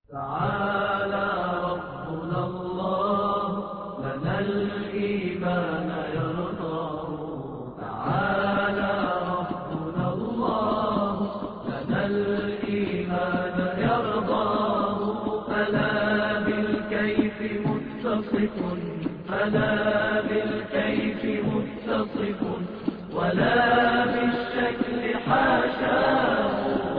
تعالى ربنا الله لنا الإيمان يرضاه. تعالى ربنا الله لنا الإيمان يرضاه. فلا بالكيف متصف ولا بالشكل حاشاه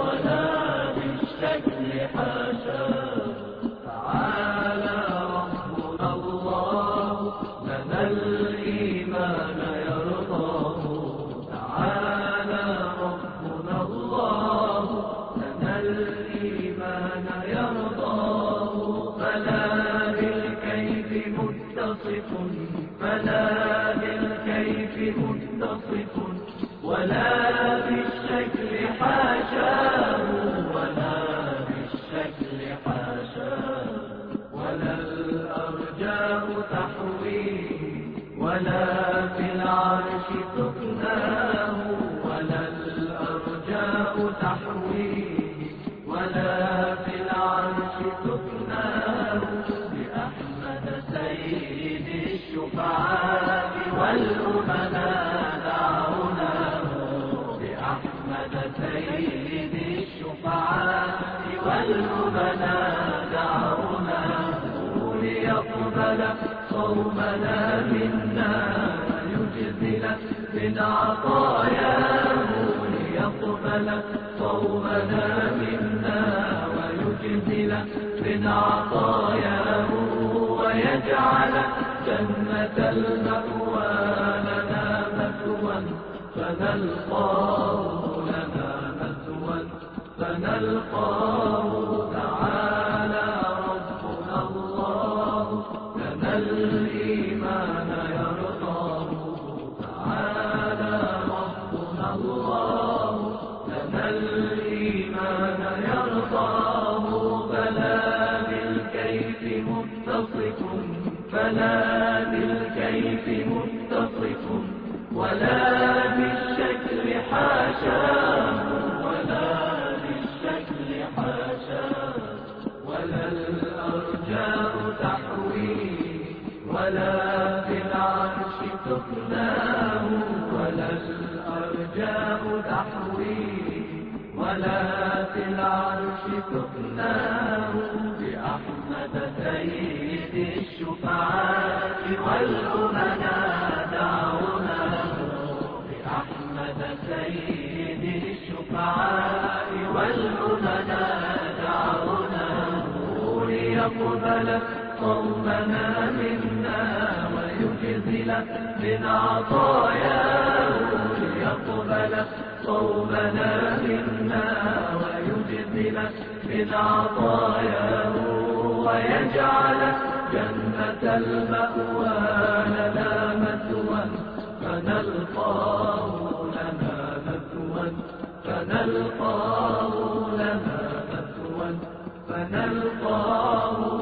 تعالى ربنا الله لنا الإيمان يرضاه. تعالى ربنا الله لنا الإيمان يرضاه. فلا بالكيف متصف ولا بالشكل حاشاه ولا الأرجاء تحويه ولا في العرش سكناه. ولا الأرجاء تحويه ولا في العرش سكناه. بأحمد سيد الشفعاء والأمناء دعوناه. بأحمد سيد الشفعاء والأمناء دعوناه. ليقبل صومنا منا ويجزل من عطاياه. ليقبل صومنا منا ويجزل من عطاياه. ويجعل جنة المأوى لنا مثوى فنلقاه. تعالى ربنا الله لنا الإيمان يرضاه. تعالى ربنا الله لنا الإيمان يرضاه. فلا بالكيف متصف ولا بالشكل حاشاه ولا الأرجاء تحويه ولا في العرش سكناه. ولا الأرجاء تحويه ولا في العرش سكناه. بأحمد سيد الشفعاء والأمناء دعوناه. بأحمد سيد الشفعاء والأمناء دعوناه. ليقبل صومنا منا ويجزل من عطاياه. ليقبل صومنا منا ويجزل من عطاياه. ويجعل جنة المأوى لنا مثوى فنلقاه لنا مثوى